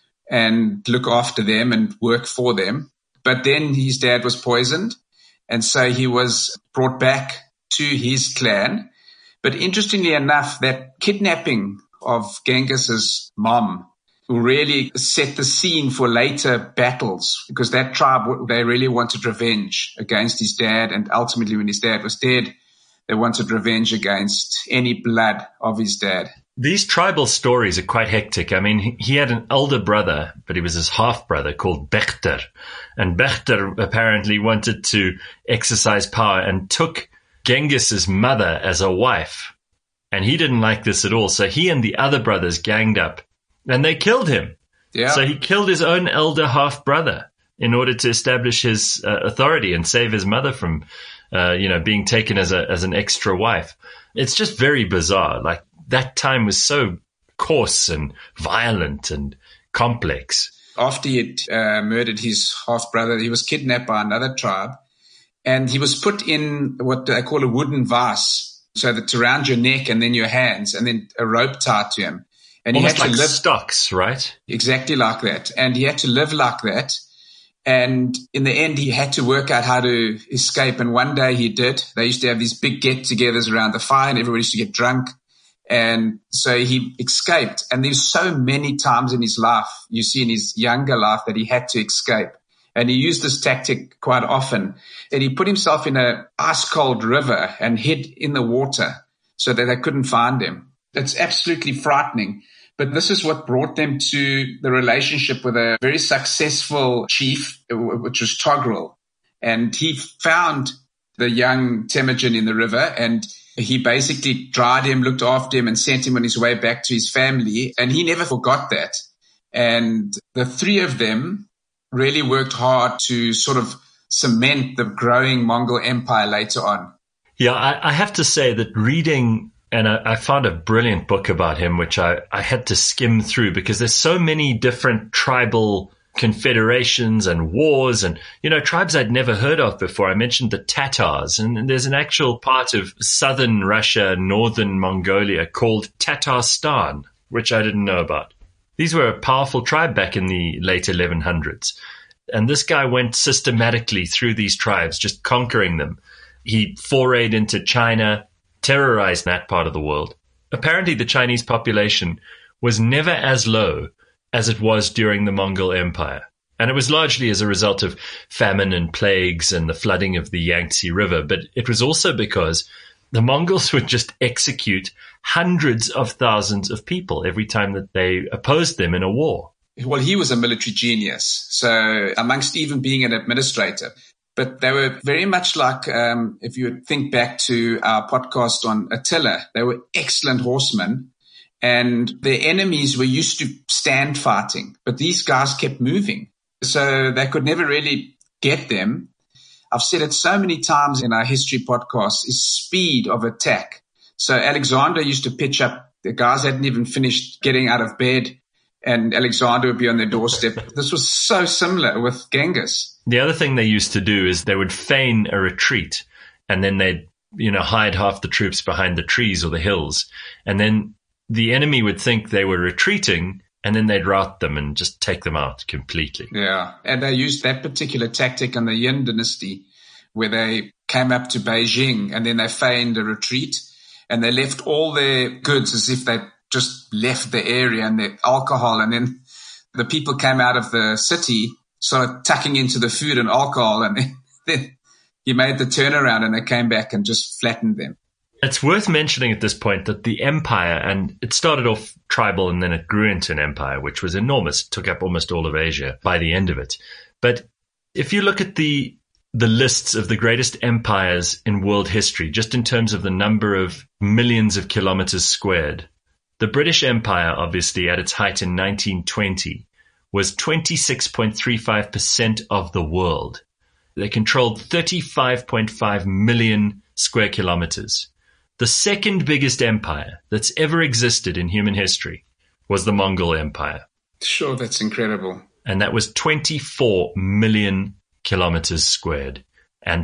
and look after them and work for them. But then his dad was poisoned. And so he was brought back to his clan. But interestingly enough, that kidnapping of Genghis's mom really set the scene for later battles, because that tribe, they really wanted revenge against his dad. And ultimately, when his dad was dead, they wanted revenge against any blood of his dad. These tribal stories are quite hectic. I mean, he had an older brother, but he was his half-brother called Bechter. And Bechter apparently wanted to exercise power and took Genghis's mother as a wife. And he didn't like this at all. So he and the other brothers ganged up and they killed him. Yeah. So he killed his own elder half-brother in order to establish his authority and save his mother from, being taken as an extra wife. It's just very bizarre. Like, that time was so coarse and violent and complex. After he had murdered his half-brother, he was kidnapped by another tribe, and he was put in what they call a wooden vase, so that's around your neck and then your hands, and then a rope tied to him. And almost he had like to live stocks, right? Exactly like that. And he had to live like that. And in the end, he had to work out how to escape. And one day he did. They used to have these big get-togethers around the fire, and everybody used to get drunk. And so he escaped. And there's so many times in his life, you see in his younger life, that he had to escape. And he used this tactic quite often. And he put himself in an ice-cold river and hid in the water so that they couldn't find him. It's absolutely frightening. But this is what brought them to the relationship with a very successful chief, which was Togrul. And he found the young Temujin in the river, and he basically dried him, looked after him, and sent him on his way back to his family. And he never forgot that. And the three of them really worked hard to sort of cement the growing Mongol Empire later on. Yeah, I have to say that reading, and I found a brilliant book about him, which I had to skim through, because there's so many different tribal confederations and wars and, tribes I'd never heard of before. I mentioned the Tatars, and there's an actual part of southern Russia, northern Mongolia called Tatarstan, which I didn't know about. These were a powerful tribe back in the late 1100s. And this guy went systematically through these tribes, just conquering them. He forayed into China, terrorized that part of the world. Apparently, the Chinese population was never as low as it was during the Mongol Empire. And it was largely as a result of famine and plagues and the flooding of the Yangtze River. But it was also because the Mongols would just execute hundreds of thousands of people every time that they opposed them in a war. Well, he was a military genius, so amongst even being an administrator. But they were very much like, if you think back to our podcast on Attila, they were excellent horsemen. And their enemies were used to stand fighting, but these guys kept moving. So they could never really get them. I've said it so many times in our history podcast, is speed of attack. So Alexander used to pitch up. The guys hadn't even finished getting out of bed, and Alexander would be on their doorstep. This was so similar with Genghis. The other thing they used to do is they would feign a retreat, and then they'd, hide half the troops behind the trees or the hills. And then the enemy would think they were retreating, and then they'd rout them and just take them out completely. Yeah, and they used that particular tactic in the Yin dynasty, where they came up to Beijing, and then they feigned a retreat, and they left all their goods as if they just left the area and their alcohol, and then the people came out of the city, started tucking into the food and alcohol, and then he made the turnaround, and they came back and just flattened them. It's worth mentioning at this point that the empire, and it started off tribal and then it grew into an empire, which was enormous, took up almost all of Asia by the end of it. But if you look at the lists of the greatest empires in world history, just in terms of the number of millions of kilometers squared, the British Empire, obviously, at its height in 1920, was 26.35% of the world. They controlled 35.5 million square kilometers. The second biggest empire that's ever existed in human history was the Mongol Empire. Sure, that's incredible. And that was 24 million kilometers squared and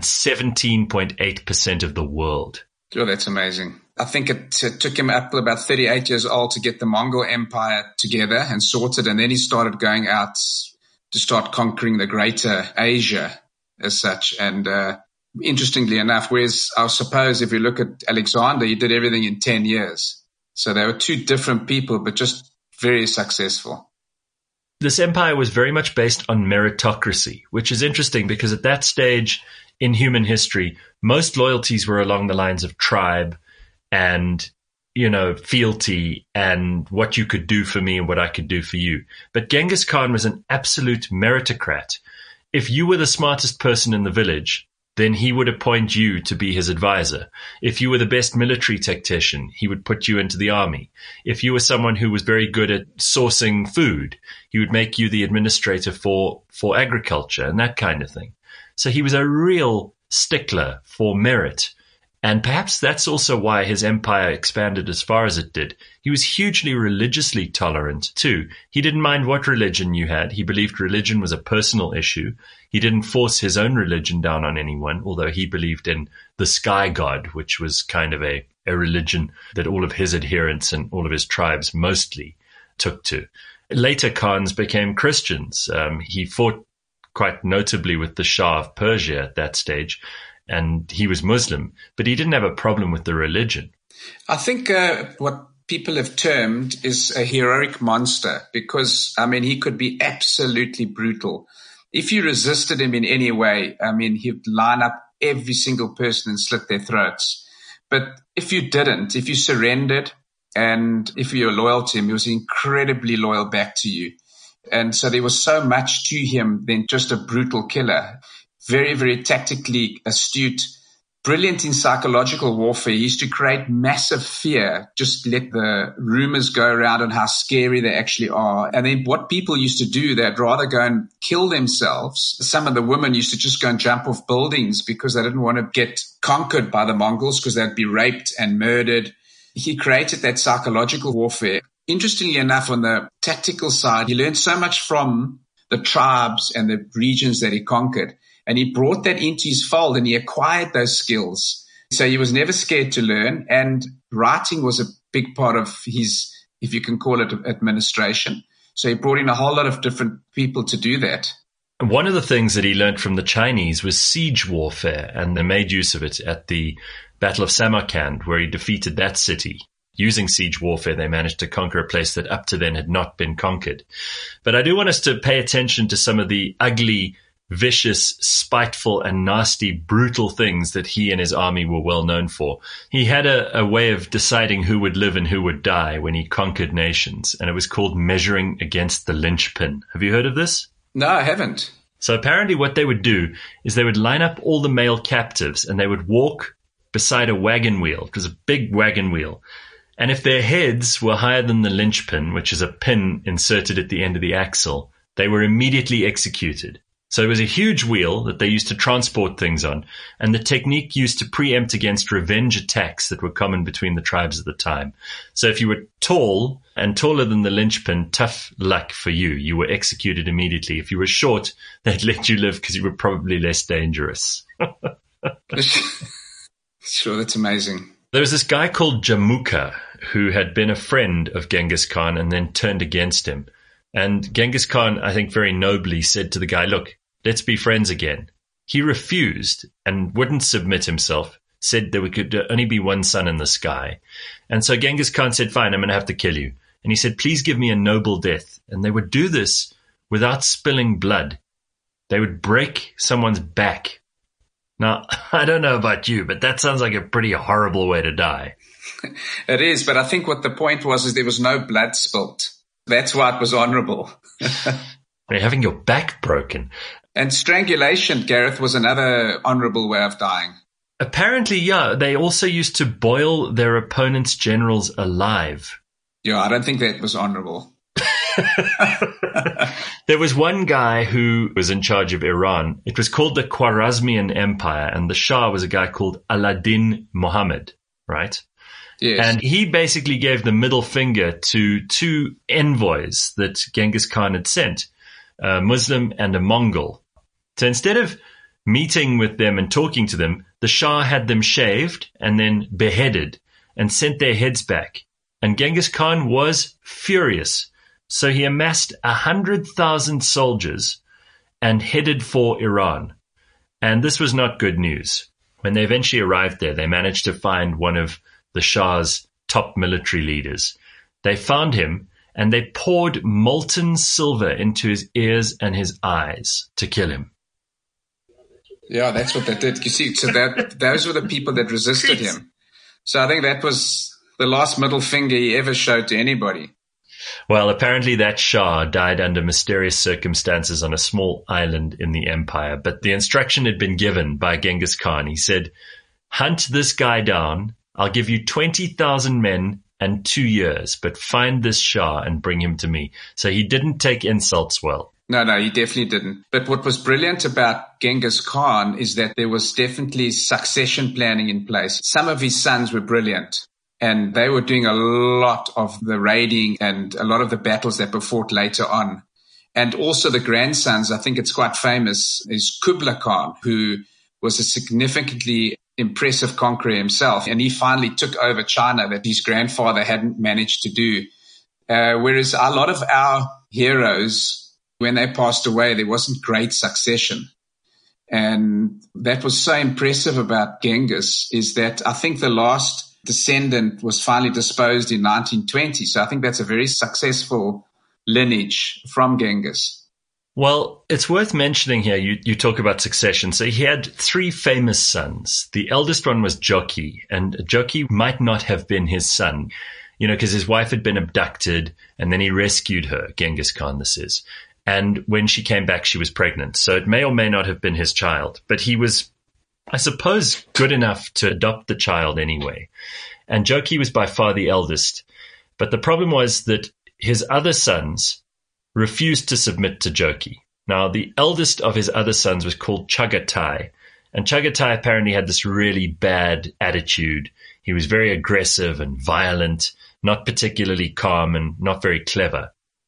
17.8% of the world. Sure, that's amazing. I think it took him up about 38 years old to get the Mongol Empire together and sorted, and then he started going out to start conquering the greater Asia as such. And interestingly enough, whereas I suppose if you look at Alexander, he did everything in 10 years. So they were two different people, but just very successful. This empire was very much based on meritocracy, which is interesting because at that stage in human history, most loyalties were along the lines of tribe and, fealty and what you could do for me and what I could do for you. But Genghis Khan was an absolute meritocrat. If you were the smartest person in the village, then he would appoint you to be his advisor. If you were the best military tactician, he would put you into the army. If you were someone who was very good at sourcing food, he would make you the administrator for agriculture and that kind of thing. So he was a real stickler for merit. And perhaps that's also why his empire expanded as far as it did. He was hugely religiously tolerant, too. He didn't mind what religion you had. He believed religion was a personal issue. He didn't force his own religion down on anyone, although he believed in the sky god, which was kind of a religion that all of his adherents and all of his tribes mostly took to. Later, Khans became Christians. He fought quite notably with the Shah of Persia at that stage, and he was Muslim, but he didn't have a problem with the religion. I think what people have termed is a heroic monster because, he could be absolutely brutal. If you resisted him in any way, he'd line up every single person and slit their throats. But if you didn't, if you surrendered and if you were loyal to him, he was incredibly loyal back to you. And so there was so much to him than just a brutal killer. Very, very tactically astute, brilliant in psychological warfare. He used to create massive fear, just let the rumors go around on how scary they actually are. And then what people used to do, they'd rather go and kill themselves. Some of the women used to just go and jump off buildings because they didn't want to get conquered by the Mongols because they'd be raped and murdered. He created that psychological warfare. Interestingly enough, on the tactical side, he learned so much from the tribes and the regions that he conquered. And he brought that into his fold and he acquired those skills. So he was never scared to learn. And writing was a big part of his, if you can call it, administration. So he brought in a whole lot of different people to do that. One of the things that he learned from the Chinese was siege warfare, and they made use of it at the Battle of Samarkand, where he defeated that city. Using siege warfare, they managed to conquer a place that up to then had not been conquered. But I do want us to pay attention to some of the ugly, vicious, spiteful, and nasty, brutal things that he and his army were well known for. He had a way of deciding who would live and who would die when he conquered nations, and it was called measuring against the linchpin. Have you heard of this? No, I haven't. So apparently what they would do is they would line up all the male captives and they would walk beside a wagon wheel. It was a big wagon wheel. And if their heads were higher than the linchpin, which is a pin inserted at the end of the axle, they were immediately executed. So it was a huge wheel that they used to transport things on, and the technique used to preempt against revenge attacks that were common between the tribes at the time. So if you were tall and taller than the linchpin, tough luck for you. You were executed immediately. If you were short, they'd let you live because you were probably less dangerous. Sure, that's amazing. There was this guy called Jamuka who had been a friend of Genghis Khan and then turned against him. And Genghis Khan, I think very nobly, said to the guy, look, let's be friends again. He refused and wouldn't submit himself, said there could only be one sun in the sky. And so Genghis Khan said, fine, I'm going to have to kill you. And he said, please give me a noble death. And they would do this without spilling blood. They would break someone's back. Now, I don't know about you, but that sounds like a pretty horrible way to die. It is, but I think what the point was is there was no blood spilt. That's why it was honorable. You're having your back broken. And strangulation, Gareth, was another honorable way of dying. Apparently, yeah. They also used to boil their opponent's generals alive. Yeah, I don't think that was honorable. There was one guy who was in charge of Iran. It was called the Khwarezmian Empire, and the Shah was a guy called Alauddin Muhammad, right? Yes. And he basically gave the middle finger to two envoys that Genghis Khan had sent, a Muslim and a Mongol. So instead of meeting with them and talking to them, the Shah had them shaved and then beheaded and sent their heads back. And Genghis Khan was furious. So he amassed 100,000 soldiers and headed for Iran. And this was not good news. When they eventually arrived there, they managed to find one of the Shah's top military leaders. They found him and they poured molten silver into his ears and his eyes to kill him. Yeah, that's what they did. You see, so those were the people that resisted him. So I think that was the last middle finger he ever showed to anybody. Well, apparently that Shah died under mysterious circumstances on a small island in the empire, but the instruction had been given by Genghis Khan. He said, hunt this guy down. I'll give you 20,000 men and 2 years, but find this Shah and bring him to me. So he didn't take insults well. No, he definitely didn't. But what was brilliant about Genghis Khan is that there was definitely succession planning in place. Some of his sons were brilliant, and they were doing a lot of the raiding and a lot of the battles that were fought later on. And also the grandsons, I think it's quite famous, is Kublai Khan, who was a significantly impressive conqueror himself. And he finally took over China that his grandfather hadn't managed to do. Whereas a lot of our heroes, when they passed away, there wasn't great succession. And that was so impressive about Genghis is that I think the last descendant was finally disposed in 1920. So I think that's a very successful lineage from Genghis. Well, it's worth mentioning here, you talk about succession. So he had 3 famous sons. The eldest one was Jockey, and Jockey might not have been his son, because his wife had been abducted and then he rescued her, Genghis Khan this is. And when she came back, she was pregnant. So it may or may not have been his child, but he was, I suppose, good enough to adopt the child anyway. And Jockey was by far the eldest. But the problem was that his other sons refused to submit to Jockey. Now, the eldest of his other sons was called Chagatai. And Chagatai apparently had this really bad attitude. He was very aggressive and violent, not particularly calm and not very clever.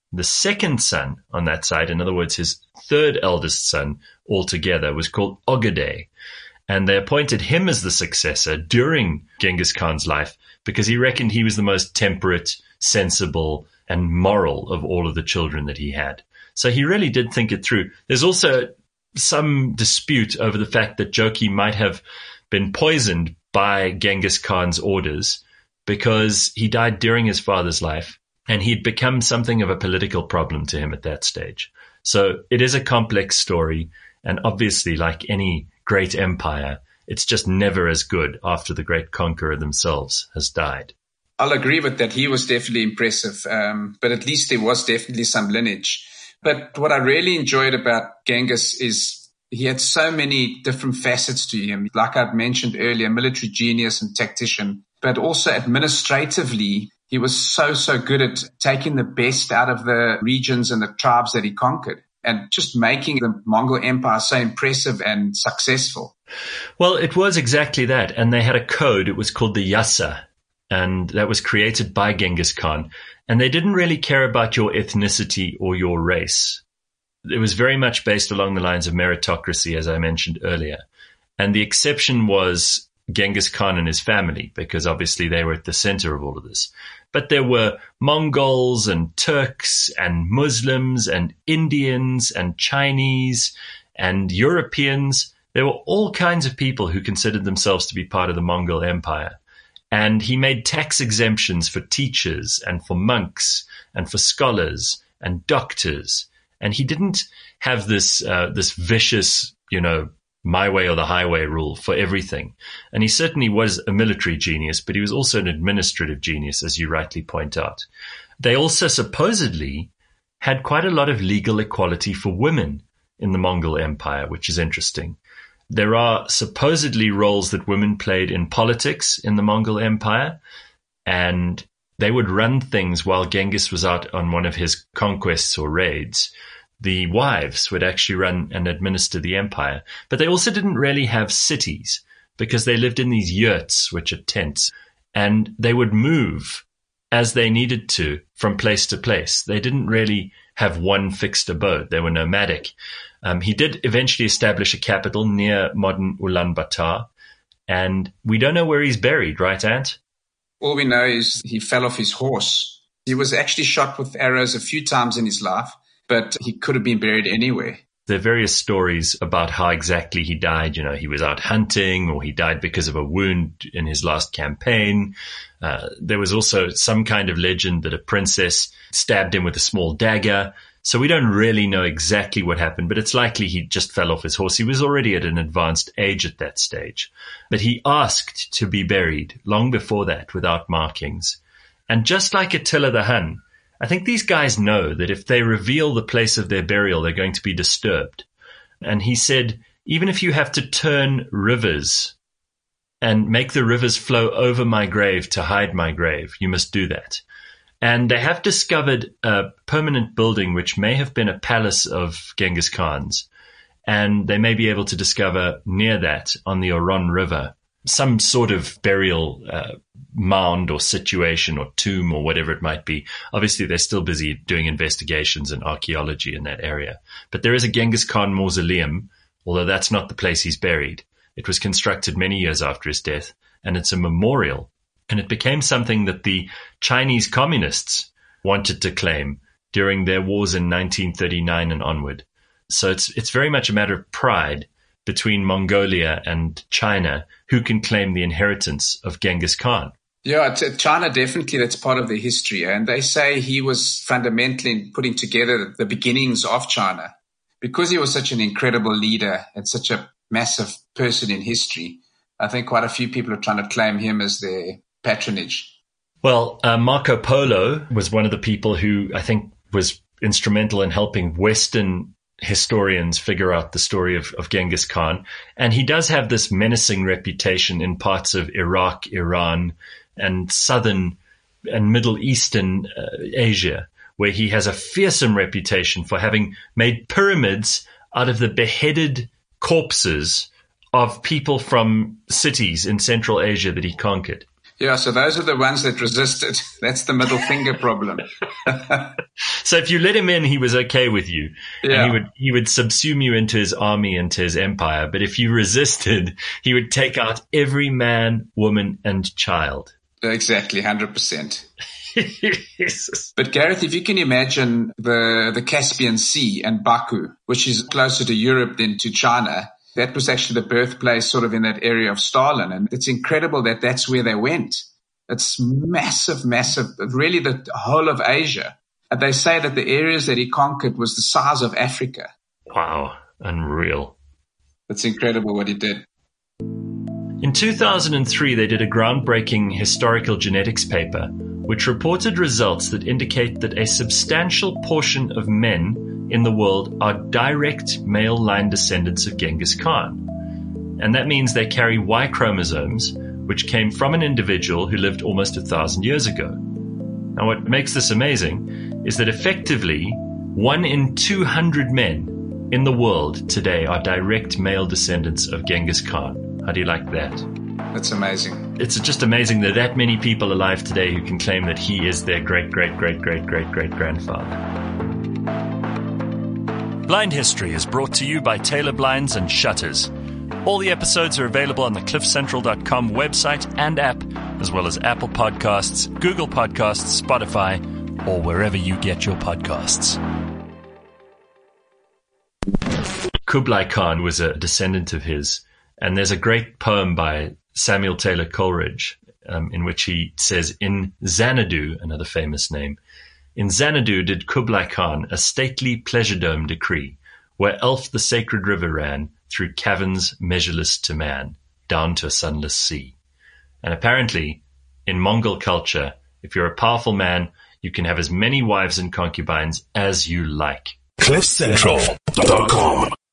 The second son on that side, in other words, his third eldest son altogether, was called Ogedei. And they appointed him as the successor during Genghis Khan's life because he reckoned he was the most temperate, sensible, and moral of all of the children that he had. So he really did think it through. There's also some dispute over the fact that Jochi might have been poisoned by Genghis Khan's orders because he died during his father's life and he'd become something of a political problem to him at that stage. So it is a complex story, and obviously, like any great empire, it's just never as good after the great conqueror themselves has died. I'll agree with that. He was definitely impressive, but at least there was definitely some lineage. But what I really enjoyed about Genghis is he had so many different facets to him. Like I'd mentioned earlier, military genius and tactician, but also administratively, he was so good at taking the best out of the regions and the tribes that he conquered and just making the Mongol Empire so impressive and successful. Well, it was exactly that. And they had a code. It was called the Yasa. And that was created by Genghis Khan. And they didn't really care about your ethnicity or your race. It was very much based along the lines of meritocracy, as I mentioned earlier. And the exception was Genghis Khan and his family, because obviously they were at the center of all of this. But there were Mongols and Turks and Muslims and Indians and Chinese and Europeans. There were all kinds of people who considered themselves to be part of the Mongol Empire. And he made tax exemptions for teachers and for monks and for scholars and doctors. And he didn't have this vicious, my way or the highway rule for everything. And he certainly was a military genius, but he was also an administrative genius, as you rightly point out. They also supposedly had quite a lot of legal equality for women in the Mongol Empire, which is interesting. There are supposedly roles that women played in politics in the Mongol Empire, and they would run things while Genghis was out on one of his conquests or raids. The wives would actually run and administer the empire. But they also didn't really have cities because they lived in these yurts, which are tents, and they would move as they needed to from place to place. They didn't really have one fixed abode. They were nomadic. He did eventually establish a capital near modern Ulaanbaatar, and we don't know where he's buried, right, Ant? All we know is he fell off his horse. He was actually shot with arrows a few times in his life, but he could have been buried anywhere. There are various stories about how exactly he died. He was out hunting, or he died because of a wound in his last campaign. There was also some kind of legend that a princess stabbed him with a small dagger. So we don't really know exactly what happened, but it's likely he just fell off his horse. He was already at an advanced age at that stage. But he asked to be buried long before that without markings. And just like Attila the Hun, I think these guys know that if they reveal the place of their burial, they're going to be disturbed. And he said, even if you have to turn rivers and make the rivers flow over my grave to hide my grave, you must do that. And they have discovered a permanent building which may have been a palace of Genghis Khan's. And they may be able to discover near that on the Oron River some sort of burial mound or situation or tomb or whatever it might be. Obviously, they're still busy doing investigations and archaeology in that area. But there is a Genghis Khan mausoleum, although that's not the place he's buried. It was constructed many years after his death, and it's a memorial. And it became something that the Chinese communists wanted to claim during their wars in 1939 and onward. So it's very much a matter of pride between Mongolia and China, who can claim the inheritance of Genghis Khan. Yeah, China, definitely, that's part of their history. And they say he was fundamental in putting together the beginnings of China. Because he was such an incredible leader and such a massive person in history, I think quite a few people are trying to claim him as their patronage. Well, Marco Polo was one of the people who I think was instrumental in helping Western historians figure out the story of Genghis Khan. And he does have this menacing reputation in parts of Iraq, Iran, and southern and Middle Eastern Asia, where he has a fearsome reputation for having made pyramids out of the beheaded corpses of people from cities in Central Asia that he conquered. Yeah, so those are the ones that resisted. That's the middle finger problem. So if you let him in, he was okay with you. Yeah. And he would subsume you into his army, into his empire. But if you resisted, he would take out every man, woman, and child. Exactly, 100%. Jesus. But Gareth, if you can imagine the Caspian Sea and Baku, which is closer to Europe than to China, that was actually the birthplace sort of in that area of Stalin. And it's incredible that that's where they went. It's massive, massive, really the whole of Asia. And they say that the areas that he conquered was the size of Africa. Wow. Unreal. It's incredible what he did. In 2003, they did a groundbreaking historical genetics paper, which reported results that indicate that a substantial portion of men in the world are direct male line descendants of Genghis Khan. And that means they carry Y chromosomes, which came from an individual who lived almost 1,000 years ago. Now, what makes this amazing is that effectively 1 in 200 men in the world today are direct male descendants of Genghis Khan. How do you like that? That's amazing. It's just amazing that that many people alive today who can claim that he is their great-great-great-great-great-great-grandfather. Blind History is brought to you by Taylor Blinds and Shutters. All the episodes are available on the cliffcentral.com website and app, as well as Apple Podcasts, Google Podcasts, Spotify, or wherever you get your podcasts. Kublai Khan was a descendant of his, and there's a great poem by Samuel Taylor Coleridge in which he says, in Xanadu, another famous name, in Xanadu did Kublai Khan a stately pleasure dome decree, where Elf the sacred river ran through caverns measureless to man, down to a sunless sea. And apparently, in Mongol culture, if you're a powerful man, you can have as many wives and concubines as you like. CliffCentral.com